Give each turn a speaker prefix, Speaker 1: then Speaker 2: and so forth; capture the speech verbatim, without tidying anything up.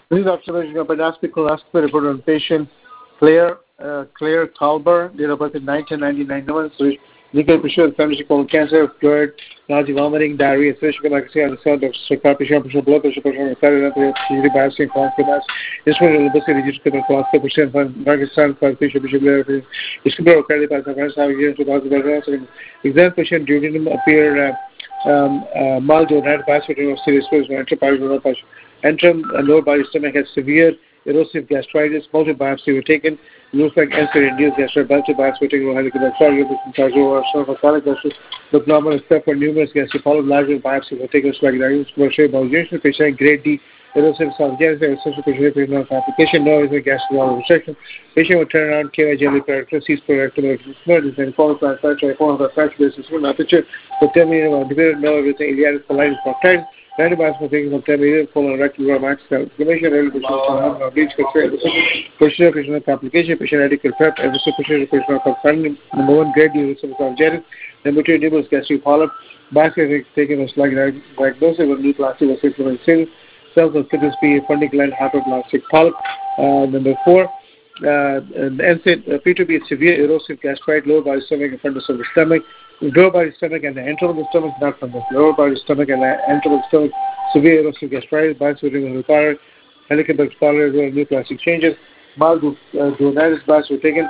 Speaker 1: This is observation of endoscopy colonoscopy report on patient Claire uh, Claire Talber, date of birth in nineteen ninety-nine. No one so indicated pressure of family colon cancer, fluid, nausea, vomiting, diarrhea, especially like I say on the cell of sarcopenia, pressure, blood pressure, pressure, thyroid, usually biopsy, and colonoscopy. Instrument of the reduced colonoscopy, percent, Pakistan, patient, bishop, discover occurred by the first half year two thousand eleven. Exam patient duodenum appear um, uh, mild or not biopsy of serious enteropathy. Antrum and lower body stomach has severe erosive gastritis. Multiple biopsy were taken. Looks like answer-induced gastritis. Multiple biopsy were taken. Look normal except for numerous gastric polyps. Larger biopsy were taken. Like commercial evaluation. Patient grade D erosive esophageal. Essential patient no complication. No gastric restriction. Patient will turn around. K Y jelly character. Cease correctable. This and form of fracture. Form of fracture basis. Aperture. But tell me about dividend. No everything. Iliac colitis. Proctitis. Randomized for things of terminated colon rectal max inflammation, relative to bleach, pressure, patient application, patient adequate prep, and patient patient of confinement. Number one, grade D esophageal. Number two, nibbles gastric polyp. Basket taken as like diagnosis of new plastic or symptomatic cells. Cells of fitness be a funding gland hyperplastic polyp. Uh, number four, uh, N SAID appear to be a severe erosive gastrite, lower body stomach, and fundus of the stomach. Lower body stomach and the antrum of the stomach, not from the lower body stomach and the antrum of the stomach, severe erosive gastritis, biopsy required, helicobacter, new plastic changes, mild duodenitis, biopsy were taken.